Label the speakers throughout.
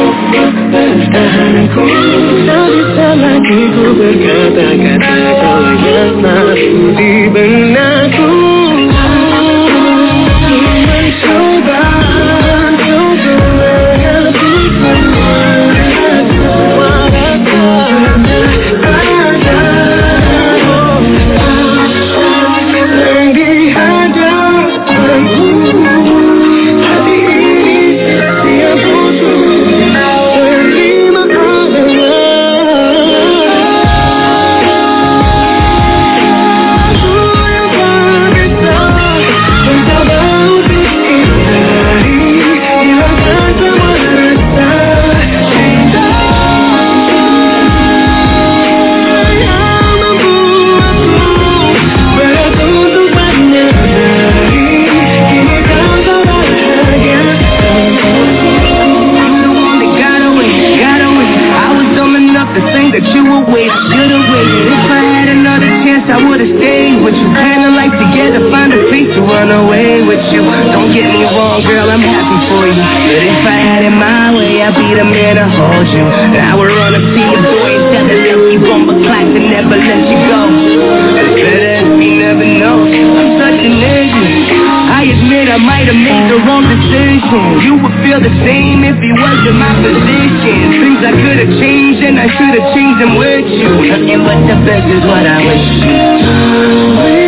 Speaker 1: perasaan-perasaan-ku. Tak bisa lagi ku berkata-kata, kau yang mampu di benakku. Mencoba untuk mengerti semua rasa ada yang di hadapanku. Hati ini siap untuk terima adanya. Aku yang tak bisa mencoba untuk hindari, hilangkan semua rasa cinta yang membuatku berat untuk menyadari. Kini kau tak bahagia tanpaku.
Speaker 2: Got away. I was dumb enough to think that you would wait. Should've waited. If I had another chance, I would've stayed with you. Plan a life together, find a place to run away with you. Don't get me wrong, girl, I'm happy for you. But if I had it my way, I'd be the man to hold you. Now we're on a sea of boys that left you on the clock and never let you go. It's better if you never know. I'm such an idiot. I admit I might have made the wrong decision. You would feel the same if you wasn't my position. Things I could have changed and I should have changed them with you. Nothing but the best is what I wish you.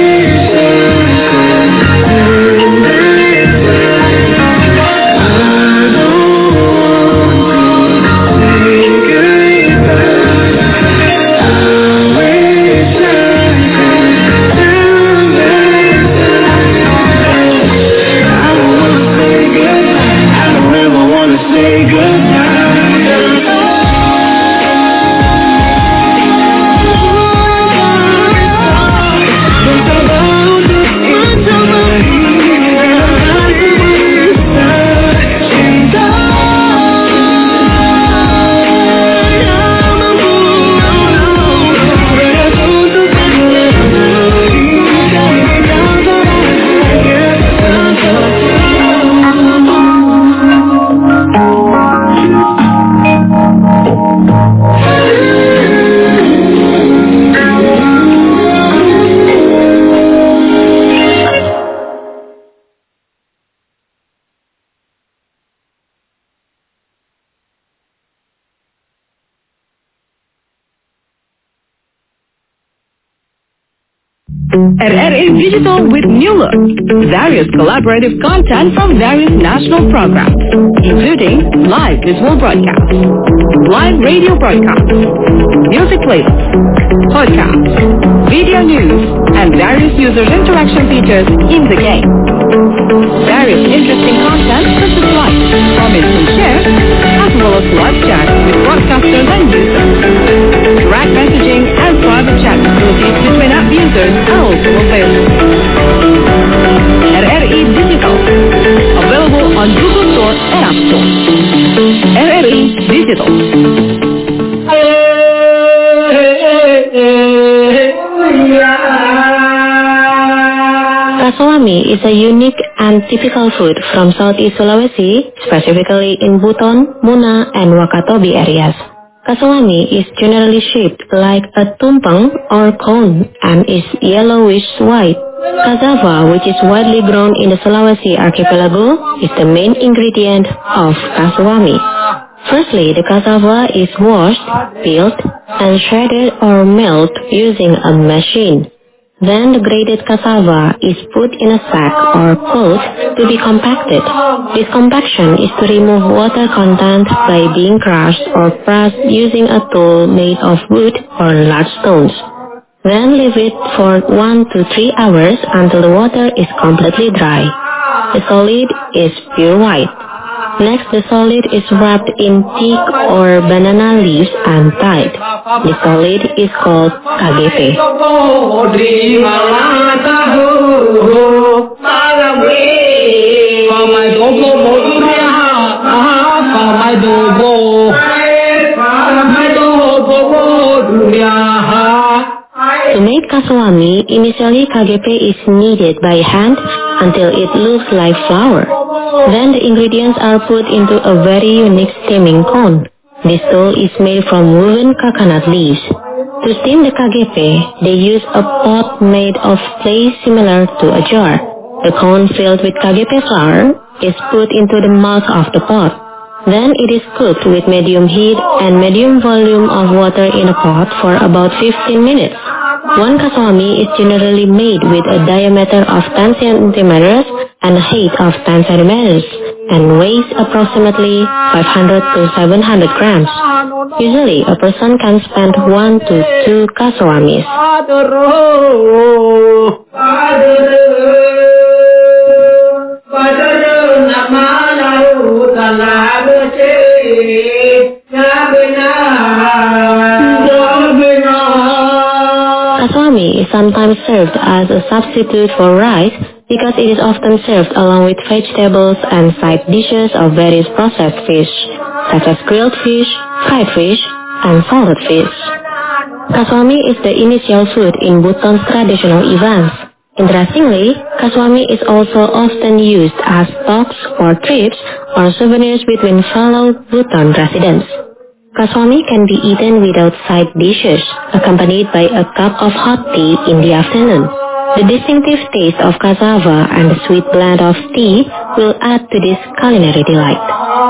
Speaker 3: RRA Digital with new look. Various collaborative content from various national programs, including live visual broadcasts, live radio broadcasts, music playlists, podcasts, video news, and various user interaction features in the game. Various interesting content such as likes, comments, and shares, as well as live chat with broadcasters and users. Direct messaging and private chat facilities between app users are also available. RRA Digital, available on Google Store and App Store. RRA Digital.
Speaker 4: Kasawami is a unique and typical food from Southeast Sulawesi, specifically in Buton, Muna, and Wakatobi areas. Kasawami is generally shaped like a tumpeng or cone and is yellowish-white. Cassava, which is widely grown in the Sulawesi archipelago, is the main ingredient of kasawami. Firstly, the cassava is washed, peeled, and shredded or milled using a machine. Then the grated cassava is put in a sack or cloth to be compacted. This compaction is to remove water content by being crushed or pressed using a tool made of wood or large stones. Then leave it for 1 to 3 hours until the water is completely dry. The solid is pure white. Next, the solid is wrapped in teak or banana leaves and tied. The solid is called KGP. To make kasawami, initially KGP is kneaded by hand until it looks like flour. Then the ingredients are put into a very unique steaming cone. This dough is made from woven coconut leaves. To steam the kagepe, they use a pot made of clay similar to a jar. The cone filled with kagepe flour is put into the mouth of the pot. Then it is cooked with medium heat and medium volume of water in a pot for about 15 minutes. One kasawami is generally made with a diameter of 10 centimeters and a height of 10 centimeters and weighs approximately 500 to 700 grams. Usually, a person can spend 1 to 2 kasawamis. Kasawami is sometimes served as a substitute for rice because it is often served along with vegetables and side dishes of various processed fish, such as grilled fish, fried fish, and salted fish. Kasawami is the initial food in Bhutan's traditional events. Interestingly, kasawami is also often used as talks or trips or souvenirs between fellow Bhutan residents. Kasawami can be eaten without side dishes, accompanied by a cup of hot tea in the afternoon. The distinctive taste of cassava and the sweet blend of tea will add to this culinary delight.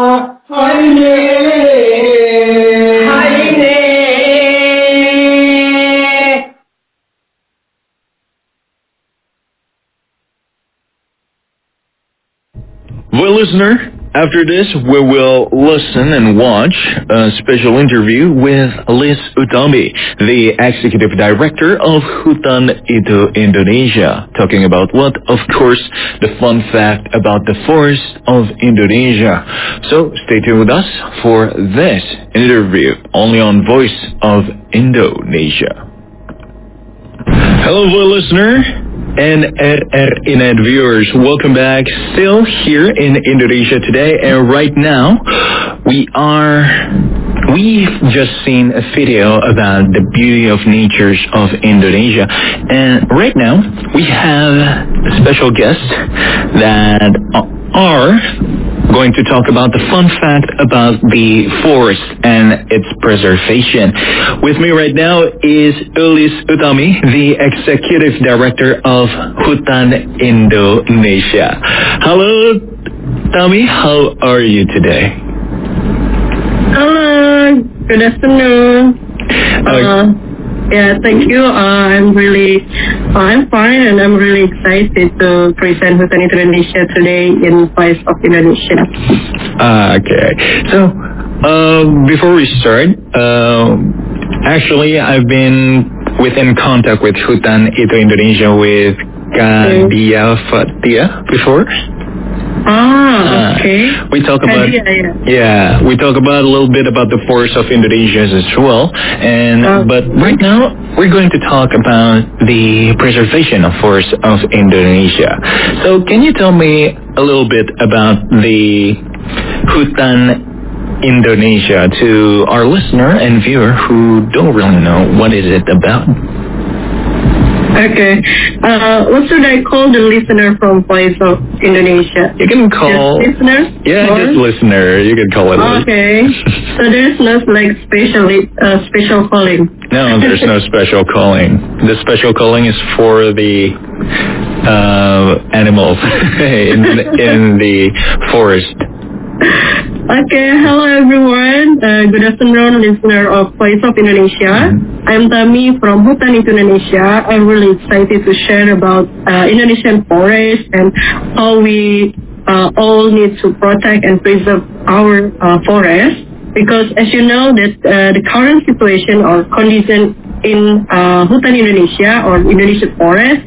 Speaker 5: Well, listener, after this, we will listen and watch a special interview with Liz Utami, the Executive Director of Hutan Itu Indonesia, talking about what, of course, the fun fact about the forest of Indonesia. So stay tuned with us for this interview, only on Voice of Indonesia. Hello, listener. And RRINet viewers, welcome back. Still here in Indonesia today, and right now we've just seen a video about the beauty of natures of Indonesia, and right now we have a special guest that are going to talk about the fun fact about the forest and its preservation. With me right now is Liz Utami, the Executive Director of Hutan Indonesia. Hello, Utami. How are you today?
Speaker 6: Hello. Good afternoon. Yeah, thank you. I'm fine, and I'm really excited to present Hutan Indonesia today in Voice of Indonesia.
Speaker 5: Okay. So, before we start, actually, I've been within contact with Hutan Itu Indonesia with Kadia Fatia before.
Speaker 6: Okay.
Speaker 5: We talk about we talk about a little bit about the forest of Indonesia as well, and but right now we're going to talk about the preservation of forests of Indonesia. So can you tell me a little bit about the Hutan Indonesia to our listener and viewer who don't really know what is it about?
Speaker 6: Okay. What should I call the listener from Voice of Indonesia?
Speaker 5: You can call...
Speaker 6: Just listeners?
Speaker 5: Yeah, just listener. You can call it.
Speaker 6: Okay. So there's no special calling?
Speaker 5: No, there's no special calling. The special calling is for the animals in the forest.
Speaker 6: Okay, hello everyone. Good afternoon, listener of Voice of Indonesia. I'm Tami from Hutan Itu Indonesia. I'm really excited to share about Indonesian forest and how we all need to protect and preserve our forest. Because as you know that the current situation or condition in Hutan Indonesia or Indonesian forest,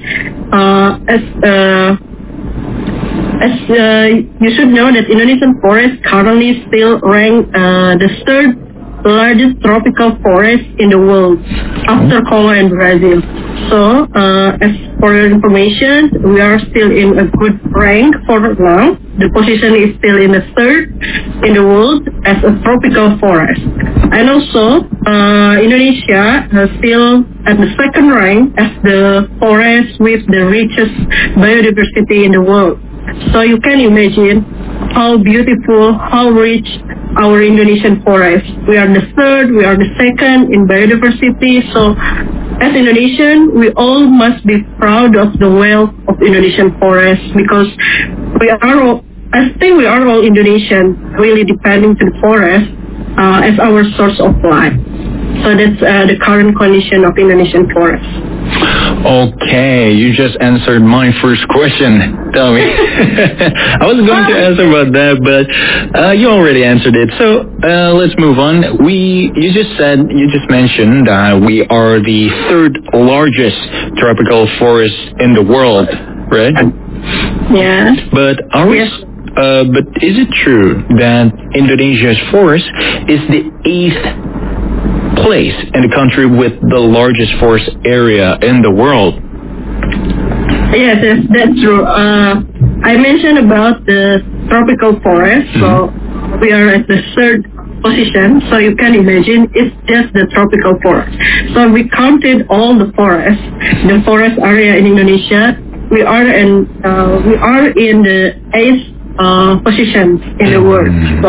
Speaker 6: you should know that Indonesian forest currently still rank the third largest tropical forest in the world after Congo and Brazil. So, as for your information, we are still in a good rank for now. The position is still in the third in the world as a tropical forest. And also, Indonesia is still at the second rank as the forest with the richest biodiversity in the world. So you can imagine how beautiful, how rich our Indonesian forest. We are the third, we are the second in biodiversity. So as Indonesian, we all must be proud of the wealth of Indonesian forest because I think we are all Indonesian, really depending to the forest as our source of life. So that's the current condition of Indonesian forest.
Speaker 5: Okay, you just answered my first question. Tell me. I was going to ask about that, but you already answered it. So let's move on. You just mentioned we are the third largest tropical forest in the world, right?
Speaker 6: Yeah.
Speaker 5: But but is it true that Indonesia's forest is the 8th place in the country with the largest forest area in the world?
Speaker 6: Yes, that's true. I mentioned about the tropical forest, so we are at the third position, so you can imagine it's just the tropical forest. So we counted all the forest area in Indonesia. We are in the 8th position in the world.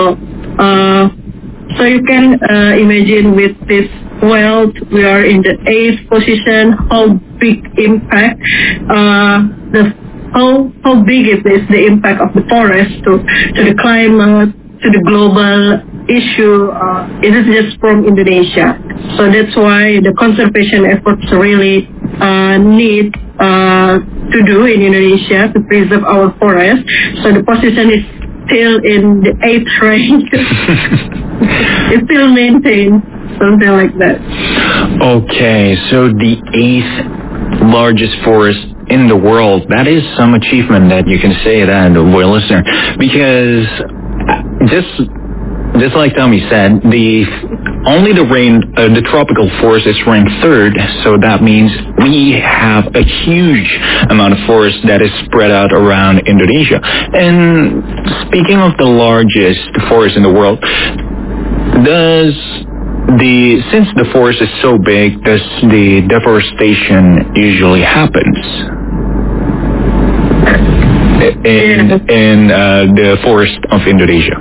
Speaker 6: So you can imagine with this wealth, we are in the 8th position. How big impact how big is the impact of the forest to the climate, to the global issue? It is just from Indonesia. So that's why the conservation efforts really need to do in Indonesia to preserve our forest. So the position is still in the 8th rank. It's still maintained, something like that.
Speaker 5: Okay, so the 8th largest forest in the world, that is some achievement that you can say that, boy listener, because just like Tommy said, the tropical forest is ranked 3rd, so that means we have a huge amount of forest that is spread out around Indonesia. And speaking of the largest forest in the world, since the forest is so big, does the deforestation usually happens in the forest of Indonesia?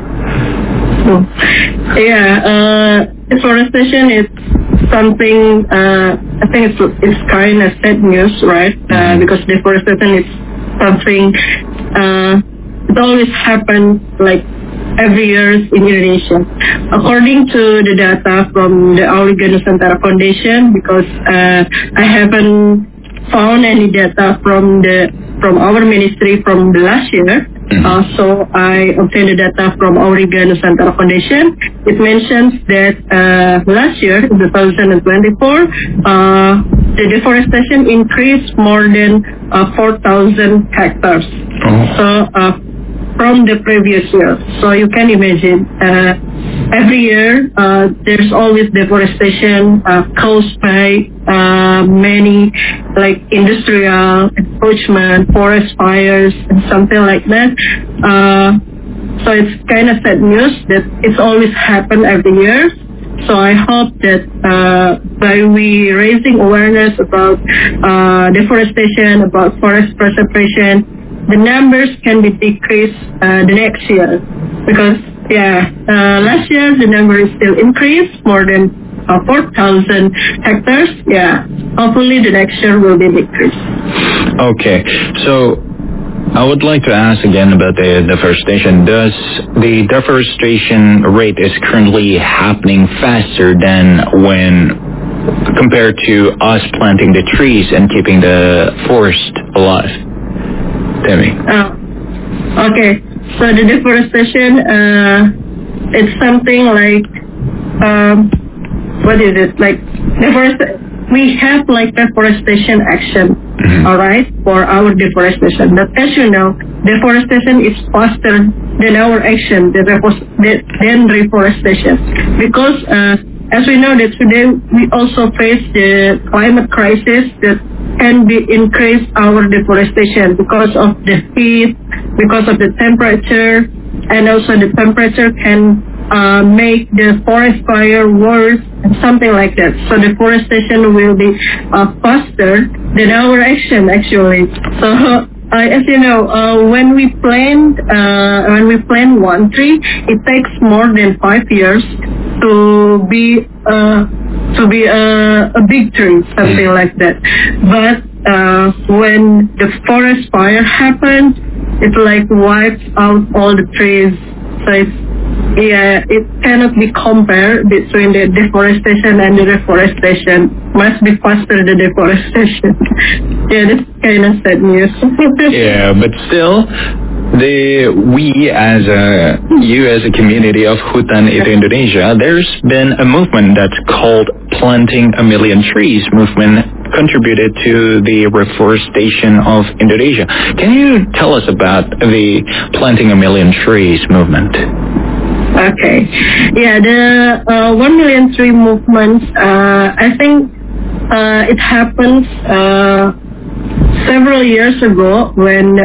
Speaker 6: Deforestation is something, I think it's kind of sad news, right? Because deforestation is something, it always happens like every year in Indonesia. According to the data from the Auriga Nusantara Foundation, because I haven't found any data from our ministry from the last year, so I obtained the data from Auriga Nusantara Foundation. It mentions that last year, in 2024, the deforestation increased more than 4,000 hectares. So from the previous year. So you can imagine, every year there's always deforestation caused by many like industrial encroachment, forest fires, and something like that. So it's kind of sad news that it's always happen every year. So I hope that by we raising awareness about deforestation, about forest preservation, the numbers can be decreased the next year. Because, last year the number is still increased, more than 4,000 hectares. Yeah, hopefully the next year will be decreased. Okay,
Speaker 5: so I would like to ask again about the deforestation. Does the deforestation rate is currently happening faster than when compared to us planting the trees and keeping the forest alive?
Speaker 6: Okay, so the deforestation, it's something like, what is it? Like, we have like deforestation action, all right, for our deforestation. But as you know, deforestation is faster than our action, than reforestation. Because as we know that today we also face the climate crisis that can be increase our deforestation because of the heat, because of the temperature, and also the temperature can make the forest fire worse, and something like that. So deforestation will be faster than our action actually. So as you know, when we plant one tree, it takes more than 5 years to be a big tree, something like that. But when the forest fire happens, it like wipes out all the trees. So it cannot be compared between the deforestation and the reforestation. Must be faster the deforestation. Yeah, that's kind of sad news.
Speaker 5: Yeah, but still, you as a community of Hutan Itu Indonesia, there's been a movement that's called Planting a Million Trees movement, contributed to the reforestation of Indonesia. Can you tell us about the Planting a Million Trees movement?
Speaker 6: Okay. Yeah, the 1 million tree movement, I think it happened several years ago when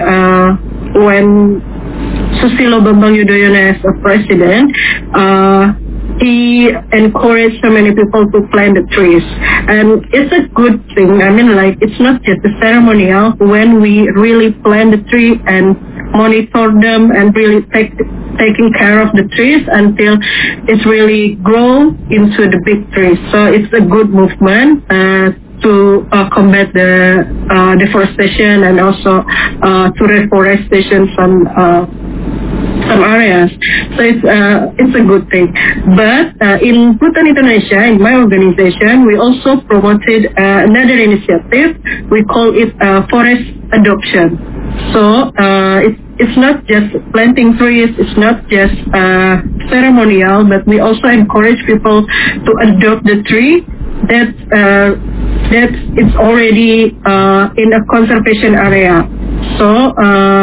Speaker 6: Susilo Bambang Yudhoyono as a president, he encouraged so many people to plant the trees. And it's a good thing. I mean, like, it's not just a ceremonial. When we really plant the tree and monitor them and really taking care of the trees until it's really grow into the big trees. So it's a good movement to combat the deforestation and also to reforestation some areas. So it's a good thing. But in Hutan Indonesia, in my organization, we also promoted another initiative. We call it forest adoption. So it's not just planting trees, it's not just ceremonial, but we also encourage people to adopt the tree that it's already in a conservation area. So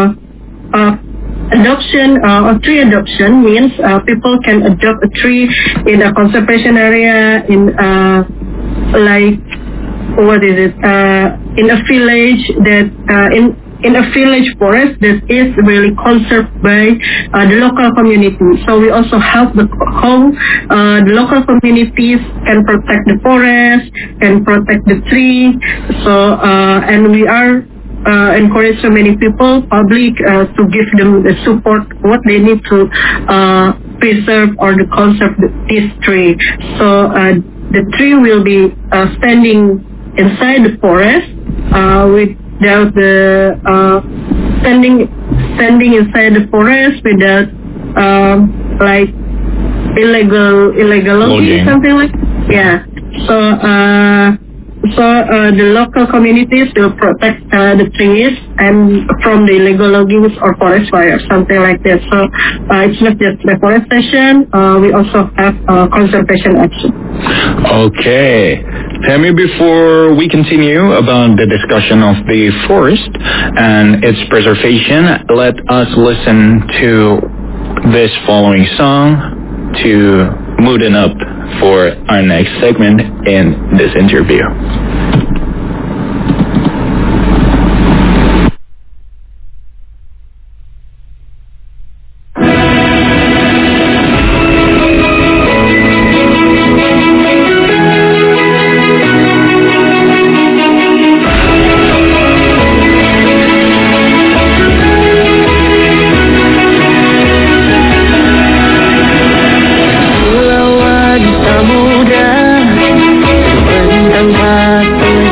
Speaker 6: adoption or tree adoption means people can adopt a tree in a conservation area in in a village that in a village forest that is really conserved by the local community. So we also help how the local communities can protect the forest, can protect the tree. So and we are encourage so many people, public, to give them the support what they need to preserve or to conserve this tree. So the tree will be standing inside the forest without the standing inside the forest without like illegal logging, something like So the local communities will protect the trees and from the illegal loggings or forest fires, something like that. So it's not just reforestation, we also have conservation action.
Speaker 5: Okay. Tammy, before we continue about the discussion of the forest and its preservation, let us listen to this following song to mood up for our next segment in this interview.
Speaker 1: Samudra, bentang hati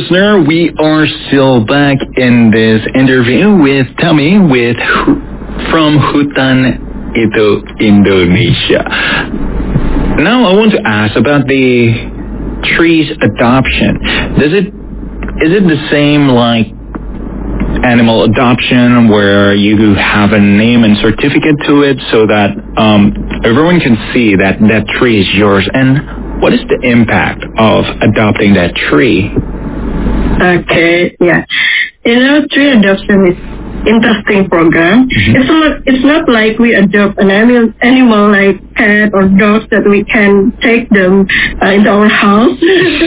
Speaker 5: listener, we are still back in this interview with Tommy from Hutan Itu Indonesia. Now I want to ask about the trees adoption. Is it the same like animal adoption where you have a name and certificate to it so that everyone can see that that tree is yours? And what is the impact of adopting that tree?
Speaker 6: Okay, yeah. Tree adoption is interesting program. It's not like we adopt an animal like cat or dogs that we can take them into our house.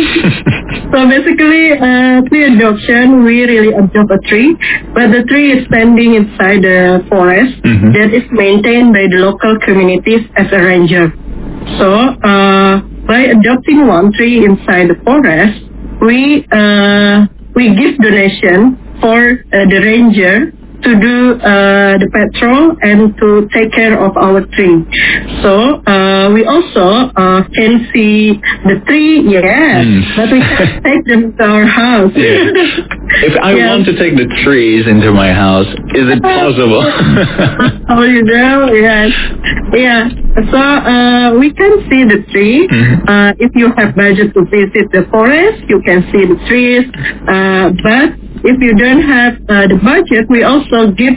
Speaker 6: So basically, tree adoption, we really adopt a tree, but the tree is standing inside the forest that is maintained by the local communities as a ranger. So by adopting one tree inside the forest, we give donation for the ranger to do the patrol and to take care of our tree. So we also can see the tree, but we can't take them to our house.
Speaker 5: If I want to take the trees into my house, is it possible?
Speaker 6: Oh, you know, yes. Yeah. So we can see the tree. If you have budget to visit the forest, you can see the trees. But if you don't have the budget, we also give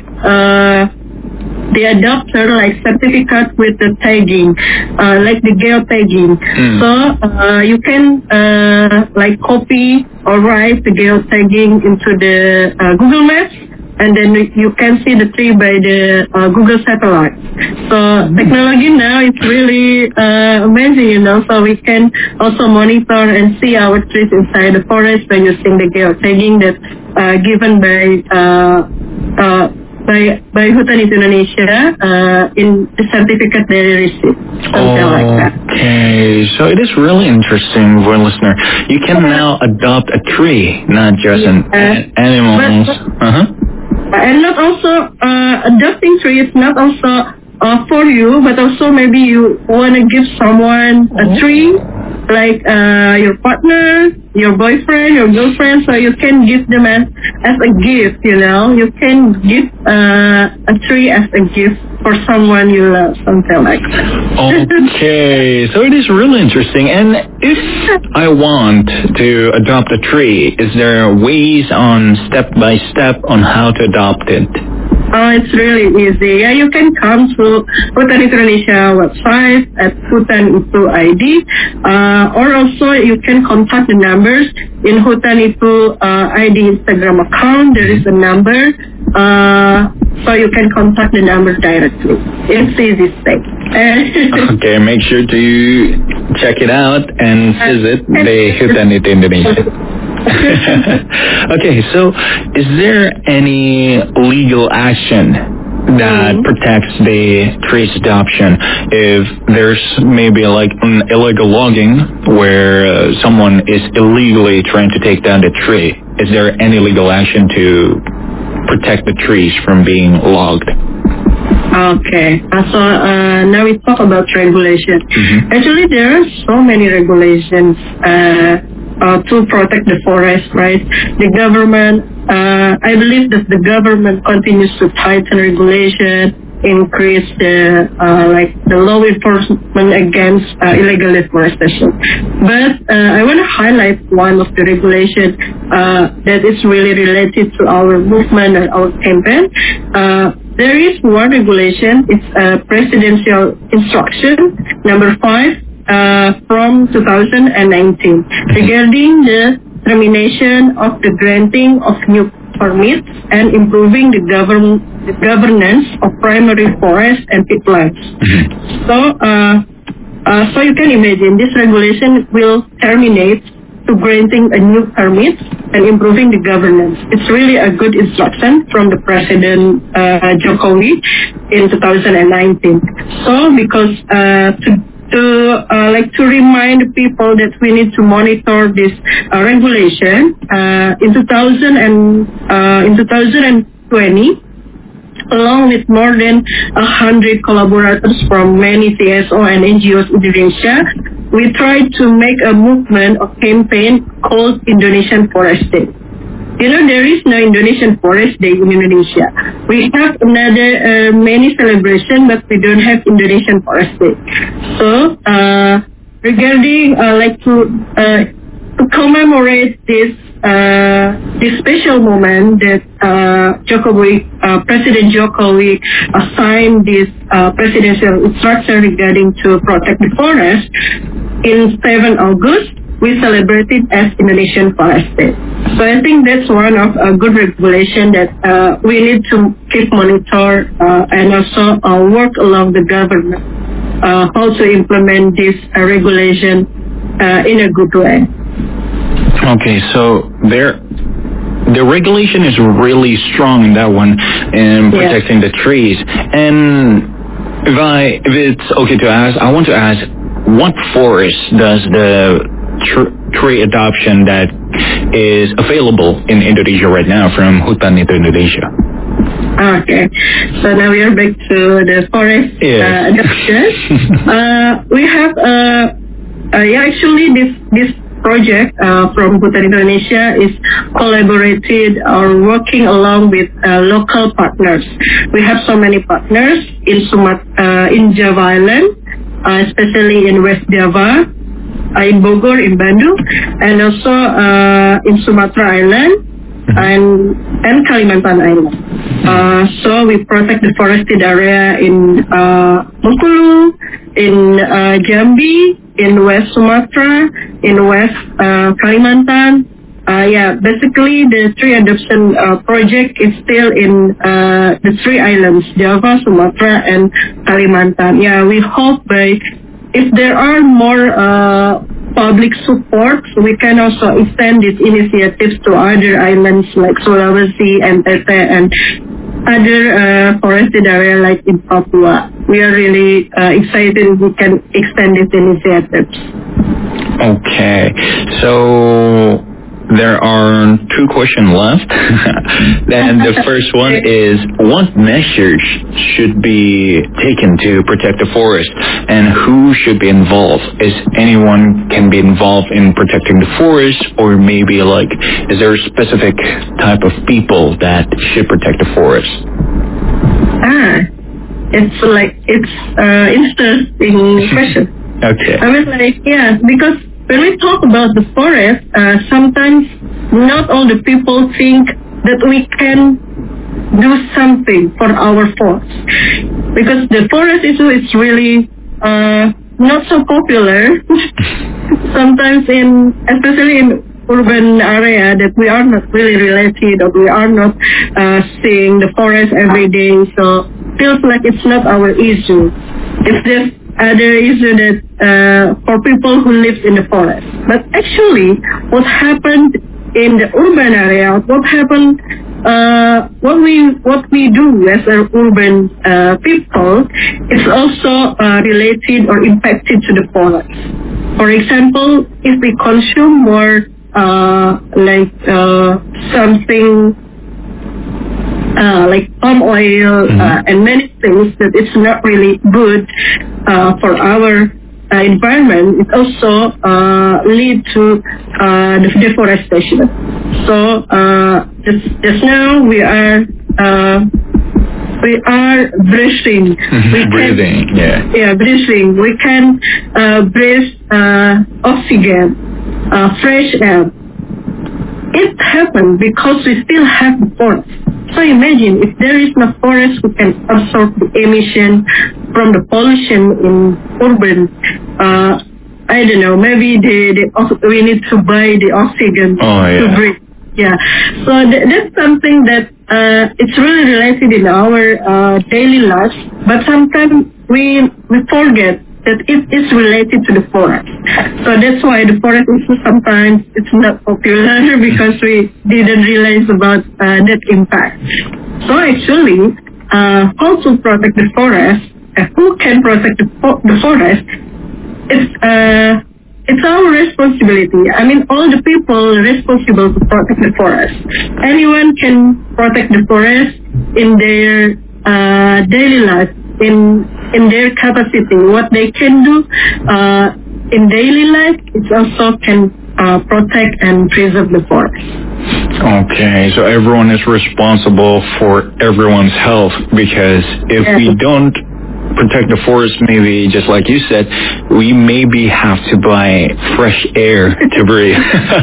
Speaker 6: the adopter like certificate with the tagging, like the geotagging. So you can like copy or write the geotagging into the Google Maps, and then you can see the tree by the Google satellite. So technology now is really amazing, So we can also monitor and see our trees inside the forest by using the geotagging that's given by Hutan Indonesia in the certificate they receive, something like that.
Speaker 5: Okay, so it is really interesting for a listener. You can now adopt a tree, not just an animal.
Speaker 6: And not also adopting tree is not also for you, but also maybe you want to give someone a tree, like your partner, your boyfriend, your girlfriend, so you can give them as a gift, You can give a tree as a gift for someone you love, something like that.
Speaker 5: Okay, so it is really interesting. And if I want to adopt a tree, is there ways on step-by-step on how to adopt it?
Speaker 6: It's really easy. Yeah, you can come to Hutan Indonesia website at Hutan Itu ID, or also you can contact the numbers in Hutan Itu ID Instagram account. There is a number, so you can contact the number directly. It's easy step.
Speaker 5: Okay, make sure to check it out and visit the Hutan Itu Indonesia. Okay, so is there any legal action that protects the tree's adoption if there's maybe like an illegal logging where someone is illegally trying to take down the tree? Is there any legal action to protect the trees from being logged?
Speaker 6: Okay, so now we talk about regulation. Actually, there are so many regulations to protect the forest, right? The government, I believe that the government continues to tighten regulation, increase the law enforcement against illegal deforestation. But I want to highlight one of the regulations that is really related to our movement and our campaign. There is one regulation, it's a presidential instruction, number 5, from 2019, regarding the termination of the granting of new permits and improving the governance of primary forests and peatlands. So you can imagine this regulation will terminate to granting a new permit and improving the governance. It's really a good instruction from the President Jokowi in 2019. So because to remind people that we need to monitor this regulation, in 2020, along with more than 100 collaborators from many CSO and NGOs in Indonesia, we tried to make a movement or campaign called Indonesian Forest Day. You know, there is no Indonesian Forest Day in Indonesia. We have another many celebration, but we don't have Indonesian Forest Day. So, regarding to commemorate this special moment that President Jokowi signed this presidential instruction regarding to protect the forest, in 7 August, we celebrated as Indonesian Forest Day. So I think that's one of a good regulation that we need to keep monitor and also work along the government how to implement this regulation in a good way.
Speaker 5: Okay, so the regulation is really strong in that one in protecting the trees. And if it's okay to ask, I want to ask, what forest does the tree adoption that is available in Indonesia right now from Hutan Itu Indonesia?
Speaker 6: Okay, so now we are back to the forest adoption. We have actually this project from Hutan Indonesia is collaborated or working along with local partners. We have so many partners in Java Island, especially in West Java, in Bogor, in Bandung, and also in Sumatra Island and Kalimantan Island. So we protect the forested area in Bengkulu, in Jambi, in West Sumatra, in West Kalimantan. Basically the tree adoption project is still in the 3 islands, Java, Sumatra, and Kalimantan. We hope if there are more public support, we can also extend these initiatives to other islands like Sulawesi, NTT, and other forested area like in Papua. We are really excited we can extend these initiatives. Okay,
Speaker 5: so there are 2 questions left. And the first one is, what measures should be taken to protect the forest, and who should be involved? Is anyone can be involved in protecting the forest, or maybe is there a specific type of people that should protect the forest?
Speaker 6: It's interesting question.
Speaker 5: Okay.
Speaker 6: I mean, because when we talk about the forest, sometimes not all the people think that we can do something for our forest, because the forest issue is really not so popular. Sometimes especially in urban area, that we are not really related, or we are not seeing the forest every day, so feels like it's not our issue. It's just other issue that for people who live in the forest. But actually, what happened in the urban area, what we do as an urban people, is also related or impacted to the forest. For example, if we consume more something like palm oil and many things that it's not really good for our environment, it also lead to the deforestation. So just now we are breathing.
Speaker 5: Breathing.
Speaker 6: Breathing. We can breathe oxygen, fresh air. It happened because we still have the forest. So imagine if there is no forest, we can absorb the emission from the pollution in urban. I don't know, maybe we need to buy the oxygen to breathe. So that's something that it's really related in our daily lives, but sometimes we forget that it is related to the forest. So that's why the forest issue sometimes it's not popular because we didn't realize about that impact. So actually, how to protect the forest, who can protect the forest, it's our responsibility. I mean, all the people responsible to protect the forest. Anyone can protect the forest in their daily life, in their capacity, what they can do in daily life, it also can protect and preserve the forest.
Speaker 5: Okay, so everyone is responsible for everyone's health, because if we don't protect the forest, maybe just like you said, we maybe have to buy fresh air to breathe.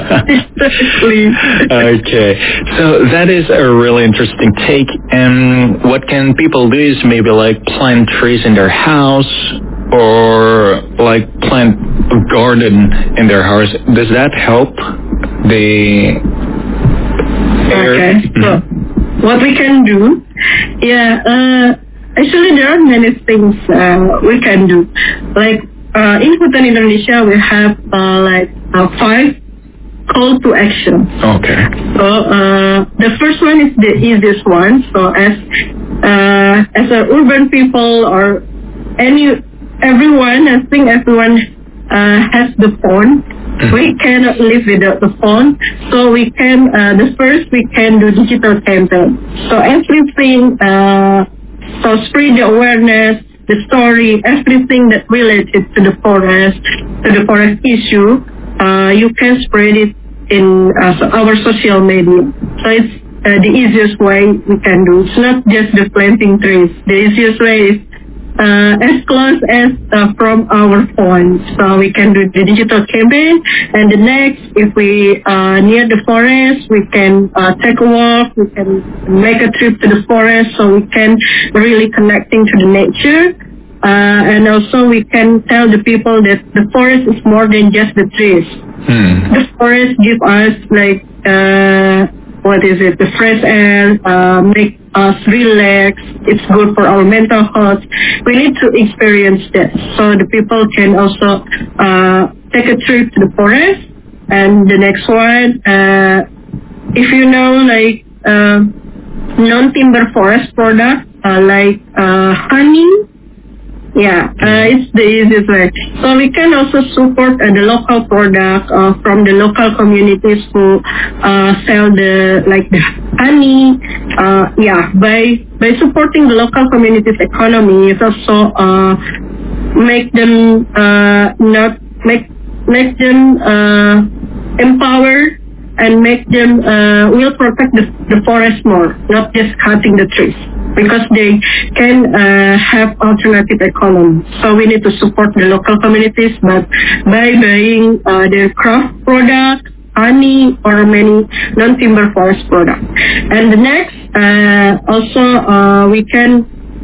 Speaker 5: Okay, so that is a really interesting take. And what can people do is maybe like plant trees in their house, or like plant a garden in their house. Does that help the air?
Speaker 6: Okay, so what we can do, actually there are many things we can do. Like in Hutan Indonesia, we have 5 call to action. Okay. So the first one is the easiest one. So as a urban people or everyone, I think everyone has the phone. We cannot live without the phone. So we can, the first we can do digital campaign. So everything, so spread the awareness, the story, everything that related to the forest issue, you can spread it in our social media. So it's the easiest way we can do. It's not just the planting trees. The easiest way is as close as from our phone. So we can do the digital campaign, and the next, if we near the forest, we can take a walk, we can make a trip to the forest, so we can really connecting to the nature. And also we can tell the people that the forest is more than just the trees. The forest give us the fresh air, make us relax. It's good for our mental health. We need to experience that, so the people can also take a trip to the forest. And the next one, if you know non-timber forest product like honey. It's the easiest way. So we can also support the local product from the local communities who sell the honey. By supporting the local communities' economy, it also make them empowered, and make them will protect the forest more, not just cutting the trees, because they can have alternative economy. So we need to support the local communities, but by buying their craft product, honey, or many non-timber forest products. And the next, also we can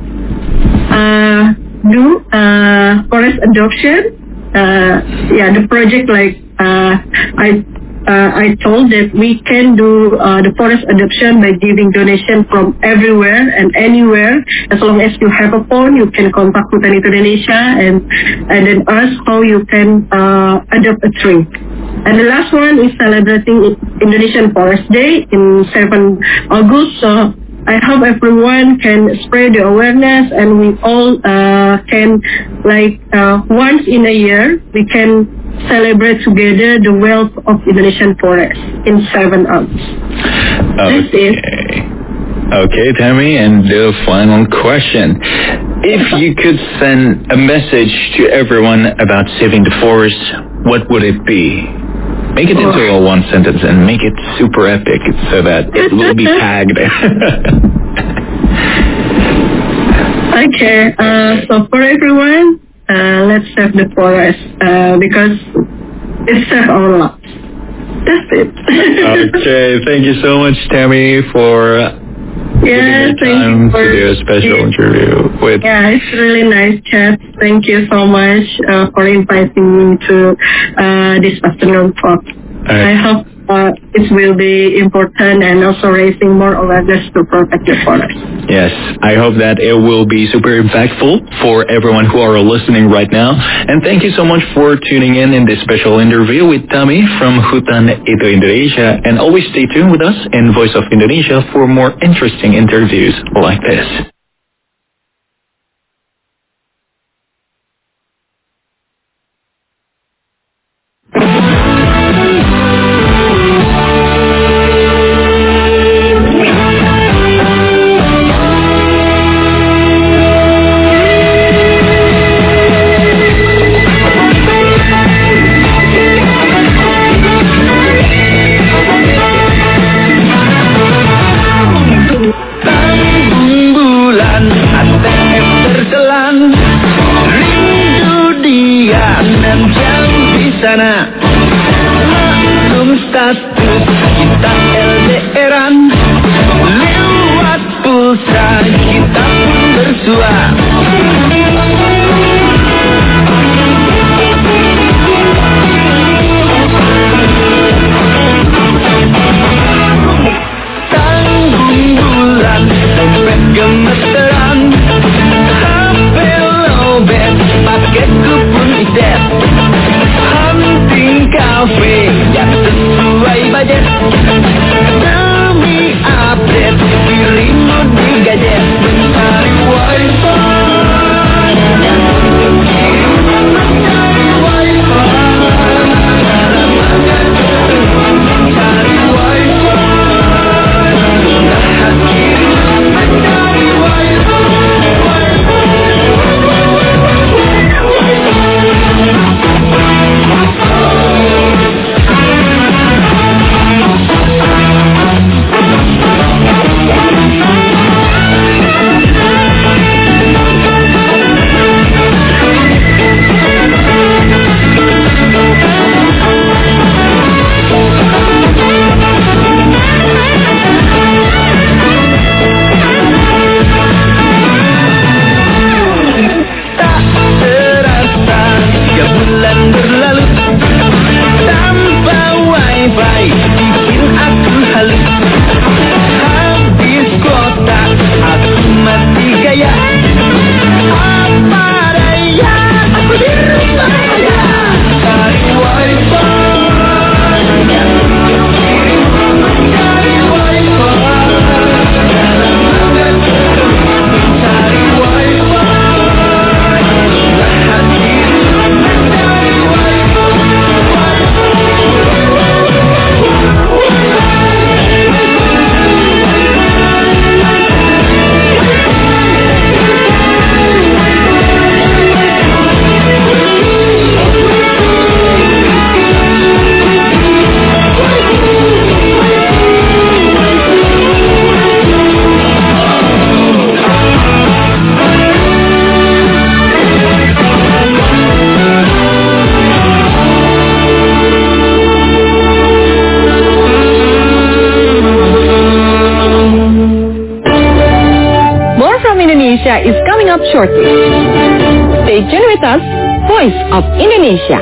Speaker 6: do forest adoption. The project I told that we can do the forest adoption by giving donation from everywhere and anywhere. As long as you have a phone, you can contact Hutan Indonesia and then ask how you can adopt a tree. And the last one is celebrating Indonesian Forest Day in 7 August. So I hope everyone can spread the awareness, and we all can once in a year we can celebrate together the wealth of Indonesian forest in 7 August. That's it.
Speaker 5: Okay, Tammy, and the final question. If you could send a message to everyone about saving the forest, what would it be? Make it into a one sentence and make it super epic so that it will be tagged.
Speaker 6: Okay, so for everyone, let's save the forest because it saves our lives. That's it.
Speaker 5: Okay, thank you so much, Tammy, for giving your time to do a special interview with.
Speaker 6: Yeah, it's really nice chat. Thank you so much for inviting me to this afternoon talk. I hope it will be important and also raising more awareness to protect the forest.
Speaker 5: Yes, I hope that it will be super impactful for everyone who are listening right now. And thank you so much for tuning in this special interview with Tammy from Hutan Itu Indonesia. And always stay tuned with us in Voice of Indonesia for more interesting interviews like this.
Speaker 2: 6 jam di sana. Maklum status kita LDRan, lewat pulsa kita pun bersua. Tanggung bulan, dompet gemeteran, HP lowbat, paketku pun iset. Hunting cafe yang sesuai budget, demi update dirimu di gadget. Mencari wifi, mencari wifi, mencari wifi.
Speaker 3: Indonesia is coming up shortly. Stay tuned with us, Voice of Indonesia.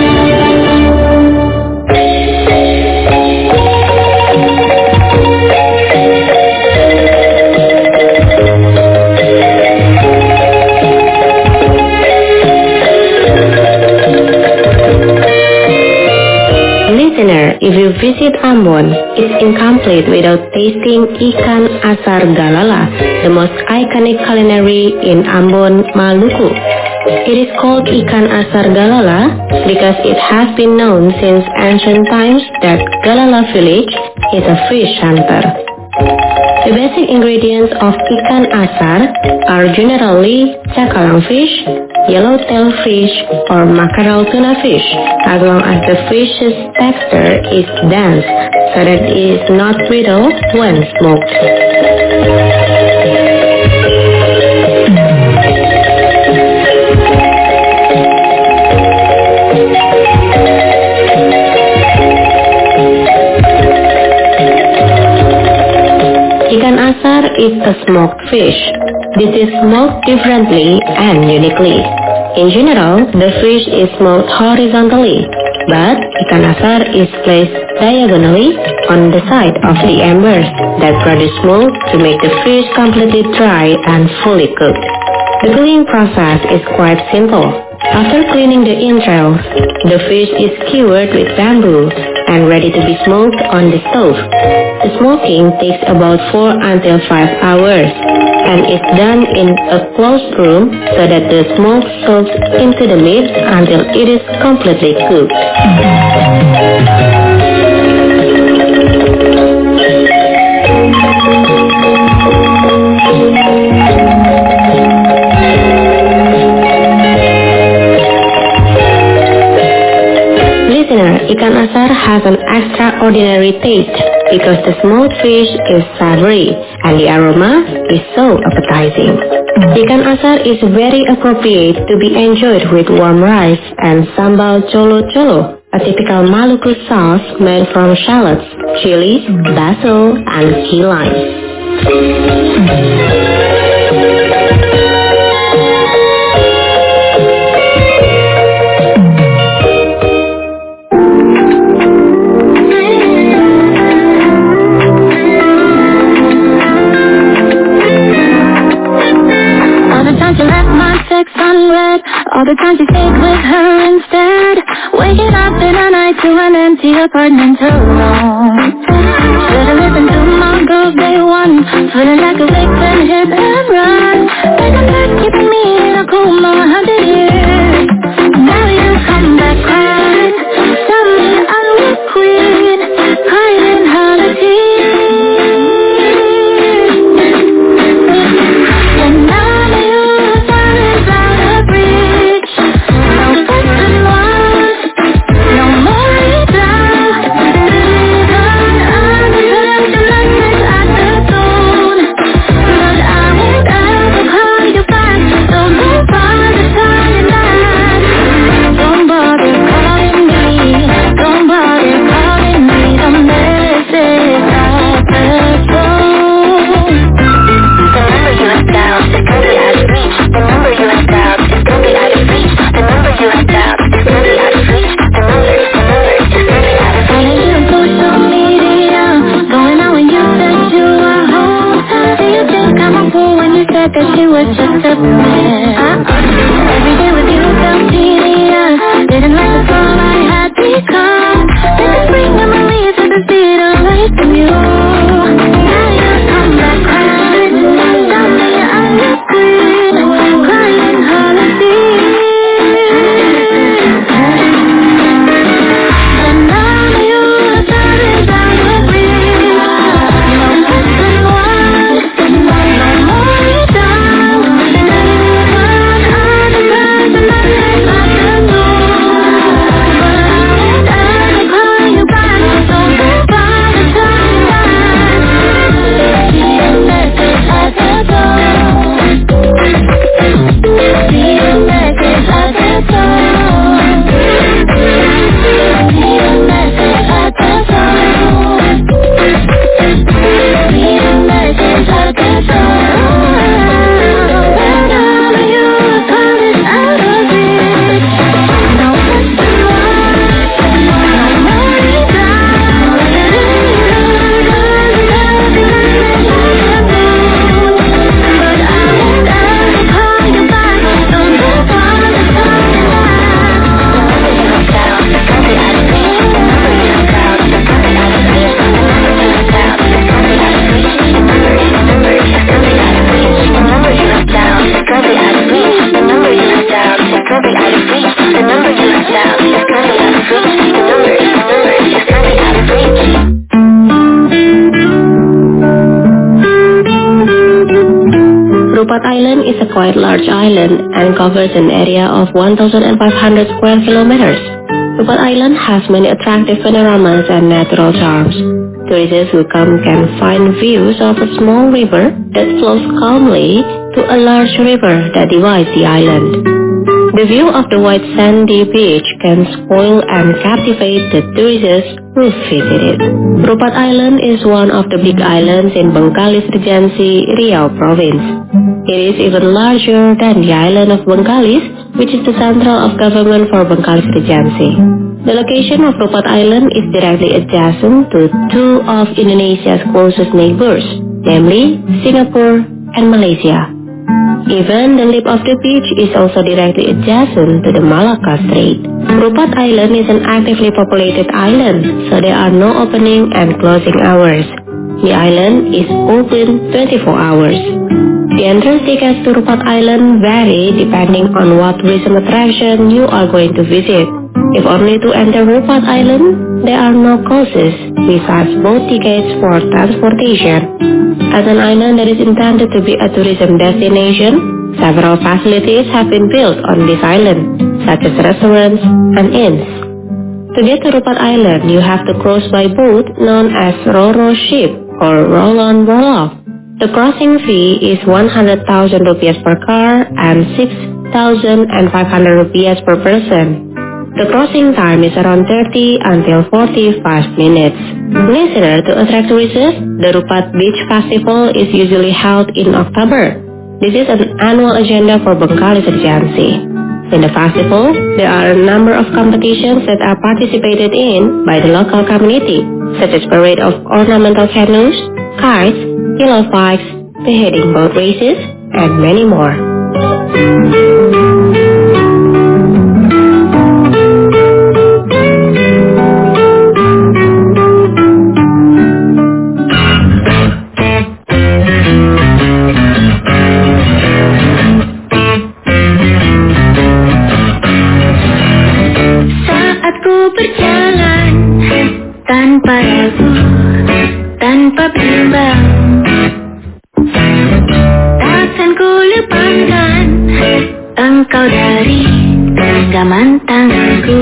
Speaker 4: Listener, if you visit Ambon, it's incomplete without tasting ikan asar galala, the most iconic culinary in Ambon, Maluku. It is called ikan asar galala because it has been known since ancient times that Galala village is a fish hunter. The basic ingredients of ikan asar are generally cakalang fish, yellowtail fish, or mackerel tuna fish, as long as the fish's texture is dense, so that it is not brittle when smoked. Ikan asar is a smoked fish. This is smoked differently and uniquely. In general, the fish is smoked horizontally, but ikan asar is placed diagonally on the side of the embers that produce smoke to make the fish completely dry and fully cooked. The cooking process is quite simple. After cleaning the entrails, the fish is skewered with bamboo and ready to be smoked on the stove. The smoking takes about 4 until 5 hours and is done in a closed room so that the smoke soaks into the meat until it is completely cooked. Ikan asar has an extraordinary taste because the smoked fish is savory and the aroma is so appetizing. Ikan asar is very appropriate to be enjoyed with warm rice and sambal colo-colo, a typical Maluku sauce made from shallots, chilies, basil, and key limes.
Speaker 7: All the times you stayed with her instead, waking up in the night to an empty apartment alone. Should've listened to my girls day one, feeling like a victim, hit and run. Like a bird keeping me in a coma 100 years. Now you come back crying, tell me I'm your queen, crying all the tears. And now you silence out of reach. No question was, no more doubt. Even understand the message at the tone, but I won't ever call you back. Don't bother turning back. Don't bother calling me. Don't bother calling me. The message at the tone. The number you have dialed is currently out of reach. The number you have dialed is currently out of reach. The number you have dialed is currently out of reach. The number is currently out of reach. Finding you on social media, going out when you said you were home. Do you think I'm a fool when you said that you were just a friend? Every day with you felt tedious. Didn't like the fall I had become. Let the spring memories of the speed away from you. Now you come back crying. Tell me I'm your queen, crying holidays. And now you silence out of reach. No question was, no more doubt. Even understand the message at the tone, but I won't ever call you back. Don't bother turning back. See the message at the tone. See the message at the tone. See the message at the tone. See the message at the tone. And all of you silence out of reach. No question was, no more doubt. But I won't ever call you back. Don't bother turning back. The number you have dialed is currently out of reach. The number you have dialed is currently out of reach. The number you have dialed is currently out of reach. The number is currently out of reach.
Speaker 4: Rupat Island is a quite large island and covers an area of 1,500 square kilometers. Rupat Island has many attractive panoramas and natural charms. Tourists who come can find views of a small river that flows calmly to a large river that divides the island. The view of the white sandy beach can spoil and captivate the tourists who visit it. Rupat Island is one of the big islands in Bengkalis Regency, Riau Province. It is even larger than the island of Bengkalis, which is the central of government for Bengkalis Regency. The location of Rupat Island is directly adjacent to two of Indonesia's closest neighbors, namely Singapore and Malaysia. Even the lip of the beach is also directly adjacent to the Malacca Strait. Rupat Island is an actively populated island, so there are no opening and closing hours. The island is open 24 hours. The entrance tickets to Rupat Island vary depending on what tourism attraction you are going to visit. If only to enter Rupat Island, there are no costs besides both tickets for transportation. As an island that is intended to be a tourism destination, several facilities have been built on this island, such as restaurants and inns. To get to Rupat Island, you have to cross by boat known as Ro-Ro ship or roll-on roll-off. The crossing fee is 100,000 rupiah per car and 6,500 rupiah per person. The crossing time is around 30 until 45 minutes. Listener, to attract tourists, the Rupat Beach Festival is usually held in October. This is an annual agenda for Bengkalis Regency. In the festival, there are a number of competitions that are participated in by the local community, such as parade of ornamental canoes, kites, yellow bikes, beheading boat races, and many more.
Speaker 7: Berjalan tanpa ragu, tanpa bimbang, takkan ku lepaskan engkau dari genggaman tanganku.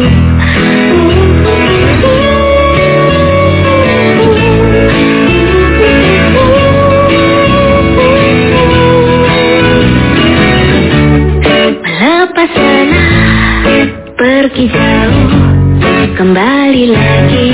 Speaker 7: Melepas lelah, pergi jauh, kembali lagi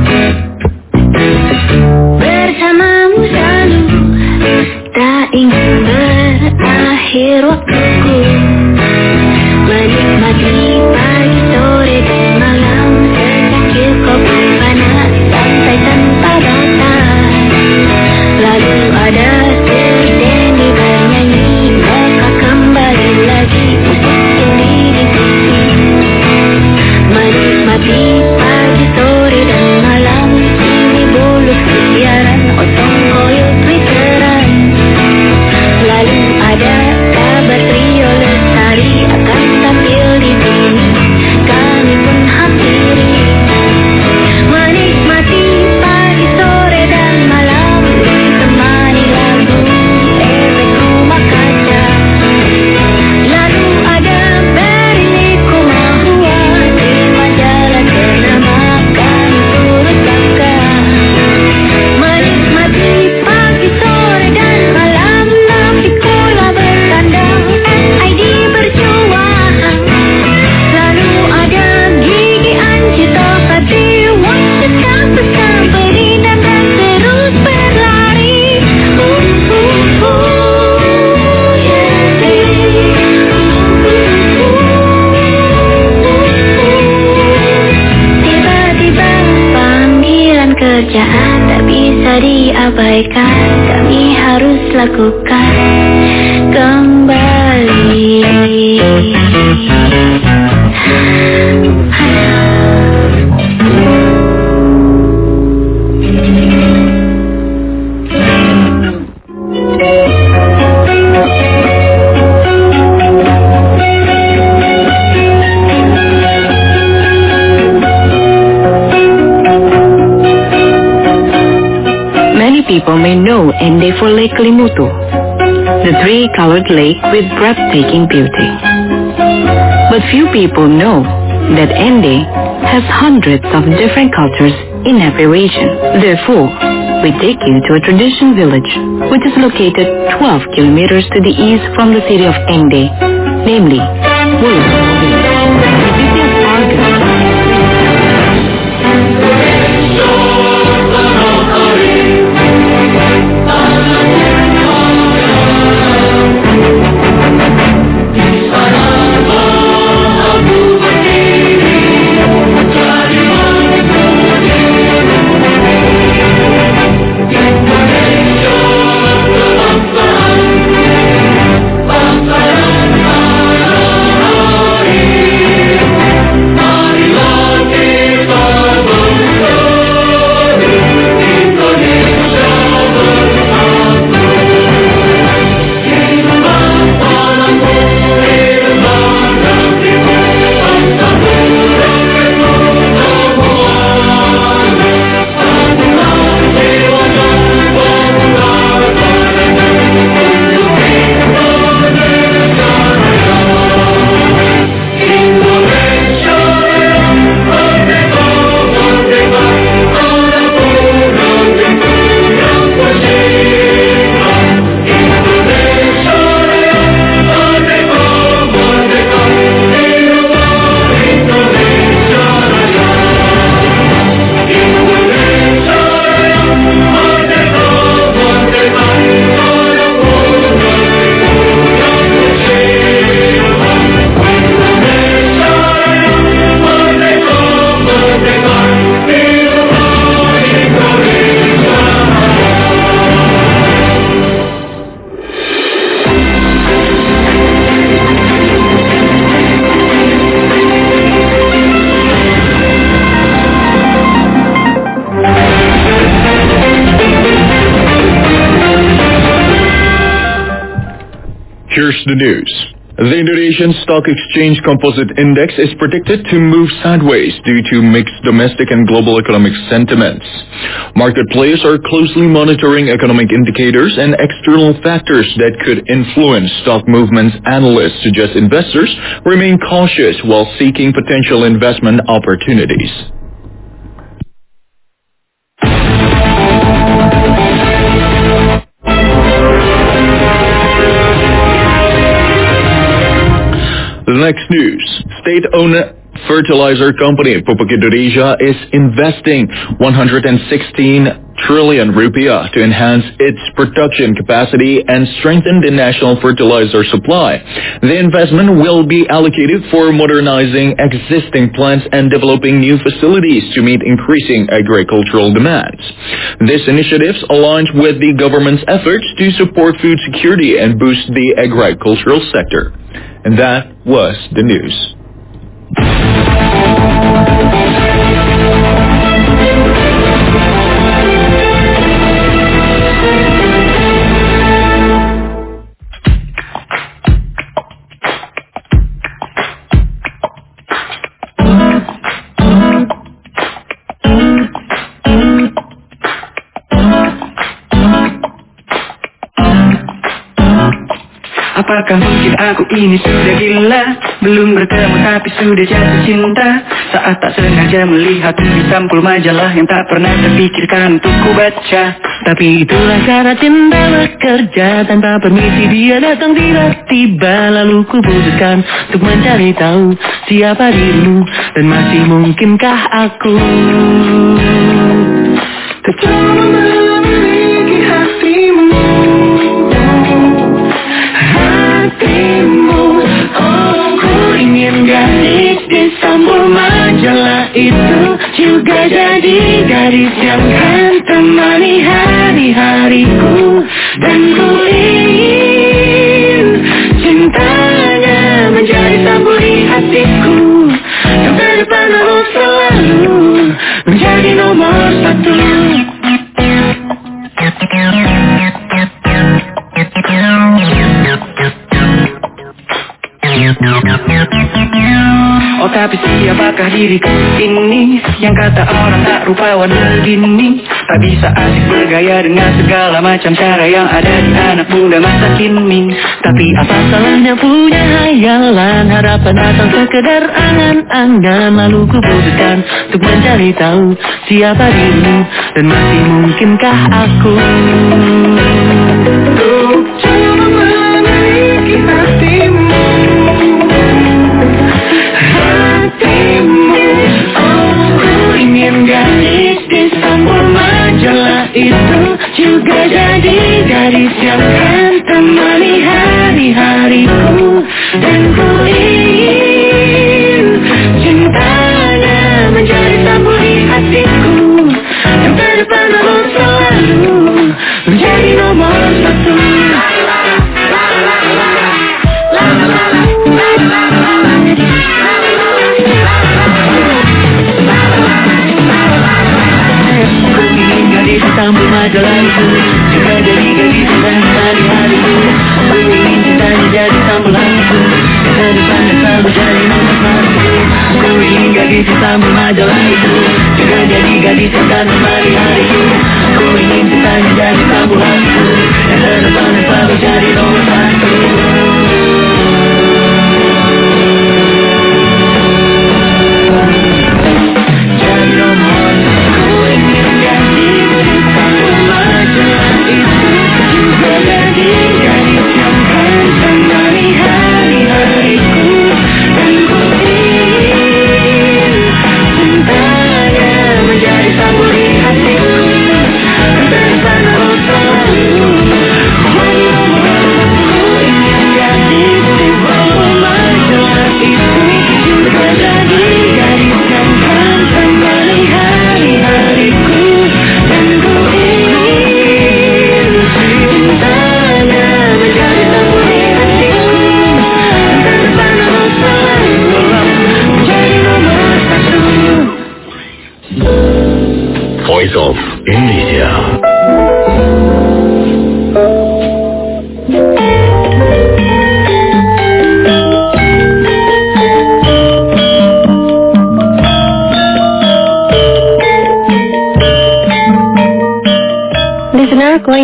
Speaker 7: bersamamu selalu, tak ingin berakhir waktuku, menikmati pagi, sore dan malam, secangkir kopi panas, santai tanpa batas. Lalu ada seni bernyanyi, maka kembali lagi musik ini di sini. Menikmati pagi, sore dan malam, ini bulu siaran, otong koyot twitteran. Lalu ada kabar trio lestari akan tampil di sini, kami pun hampiri. Menikmati pagi, sore dan malam, ditemani lagu efek rumah kaca. Lalu ada Berliku Mahua di majalah ternama, kami turut bangga. Menikmati pagi, sore dan malam, Nafikula bertanda, ID berjuang. Lalu ada Gigi Anci Topati, waktu sampai berinan dan terus berlari. Tiba-tiba panggilan kerjaan tak bisa diabaikan, kami harus lakukan kembali.
Speaker 3: Many people may know Ende for Lake Limutu, the three-colored lake with breathtaking beauty. But few people know that Ende has hundreds of different cultures in every region. Therefore, we take you to a tradition village which is located 12 kilometers to the east from the city of Ende, namely Wulung.
Speaker 7: Bangsa
Speaker 5: Here's the news. The Indonesian Stock Exchange Composite Index is predicted to move sideways due to mixed domestic and global economic sentiments. Market players are closely monitoring economic indicators and external factors that could influence stock movements. Analysts suggest investors remain cautious while seeking potential investment opportunities. The next news. State-owned fertilizer company Pupuk Indonesia is investing 116 trillion rupiah to enhance its production capacity and strengthen the national fertilizer supply. The investment will be allocated for modernizing existing plants and developing new facilities to meet increasing agricultural demands. This initiative aligns with the government's efforts to support food security and boost the agricultural sector. And that was the news.
Speaker 2: Apakah mungkin aku ini sudah gila? Belum bertemu tapi sudah jatuh cinta. Saat tak sengaja melihat di sampul majalah yang tak pernah terpikirkan untuk ku baca. Tapi itulah cara cinta bekerja. Tanpa permisi dia datang tiba-tiba. Lalu ku putuskan untuk mencari tahu siapa dirimu dan masih mungkinkah aku tercoba memiliki hatimu. Oh, ku ingin gadis di sampul majalah itu juga jadi gadis yang kan temani hari-hariku. Dan ku ingin cintanya menjadi sampul di hatiku. Sampai depan aku selalu menjadi nomor satu. Oh tapi siapakah diriku ini yang kata orang tak rupawan begini, tak bisa asik bergaya dengan segala macam cara yang ada di anak muda masa kini. Tapi apa salahnya punya hayalan, harapan atau sekedar angan-angan. Lalu ku putuskan untuk mencari tahu siapa dirimu dan masih mungkinkah aku untuk coba memiliki hatimu. Gadis di sampul majalah itu juga jadi gadis yang kan temani hari-hariku. Dan ku ingin cintanya menjadi sampul di hatiku. Sampai depan aku selalu menjadi nomor satu. Gadis di sampul majalah itu juga jadi gadis yang kan hari-hariku. Ku ingin cintanya jadi sampul hatiku. Ke depan dan selalu jadi nomor satu. Ku ingin gadis di sampul majalah itu juga jadi gadis yang kan hari-hariku. Ku ingin cintanya jadi sampul hatiku. Ke depan dan selalu jadi nomor satu. Cintanya menjadi sampul di hatiku.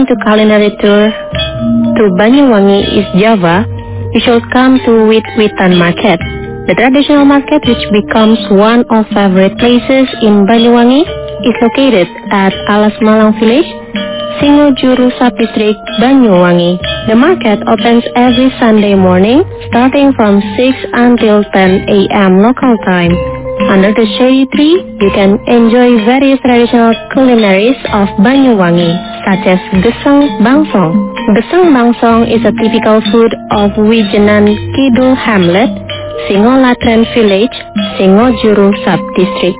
Speaker 4: to culinary tour to Banyuwangi, East Java, you should come to Wit-Witan Market. The traditional market, which becomes one of favorite places in Banyuwangi, is located at Alas Malang Village, Singojuru Sub-District, Banyuwangi. The market opens every Sunday morning, starting from 6 until 10 a.m. local time. Under the shady tree, you can enjoy various traditional culinaries of Banyuwangi, such as Gesang Bangsong. Gesang Bangsong is a typical food of Wijenan Kidul Hamlet, Singolatren Village, Singojuru Sub-District.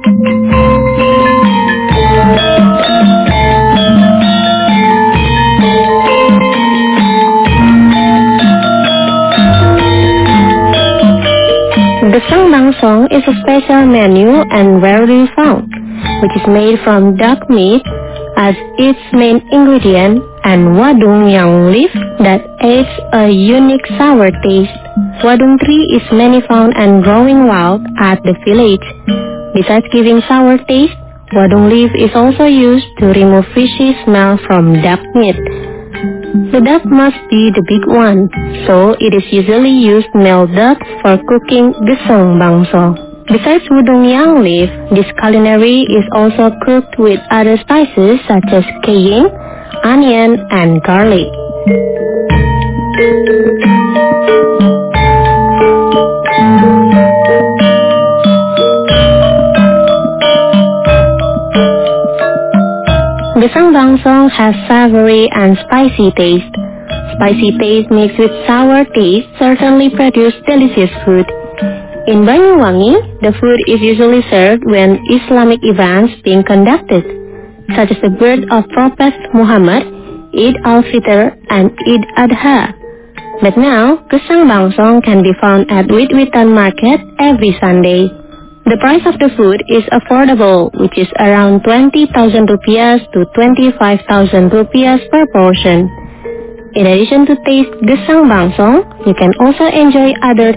Speaker 4: Gesang Bangsong is a special menu and rarely found, which is made from duck meat as its main ingredient and wadung yang leaf that adds a unique sour taste. Wadung tree is many found and growing wild at the village. Besides giving sour taste, wadung leaf is also used to remove fishy smell from duck meat. The duck must be the big one, so it is usually used male duck for cooking Gesang Bangsong. Besides wadung yang leaf, this culinary is also cooked with other spices such as cayenne, onion, and garlic. Gesang Bangsong has savory and spicy taste. Spicy taste mixed with sour taste certainly produce delicious food. In Banyuwangi, the food is usually served when Islamic events being conducted, such as the birth of Prophet Muhammad, Eid al-Fitr, and Eid Adha. But now, Gesang Bangsong can be found at Wit-Witan Market every Sunday. The price of the food is affordable, which is around 20,000 rupiah to 25,000 rupiah per portion. In addition to taste Gesang Bangsong, you can also enjoy other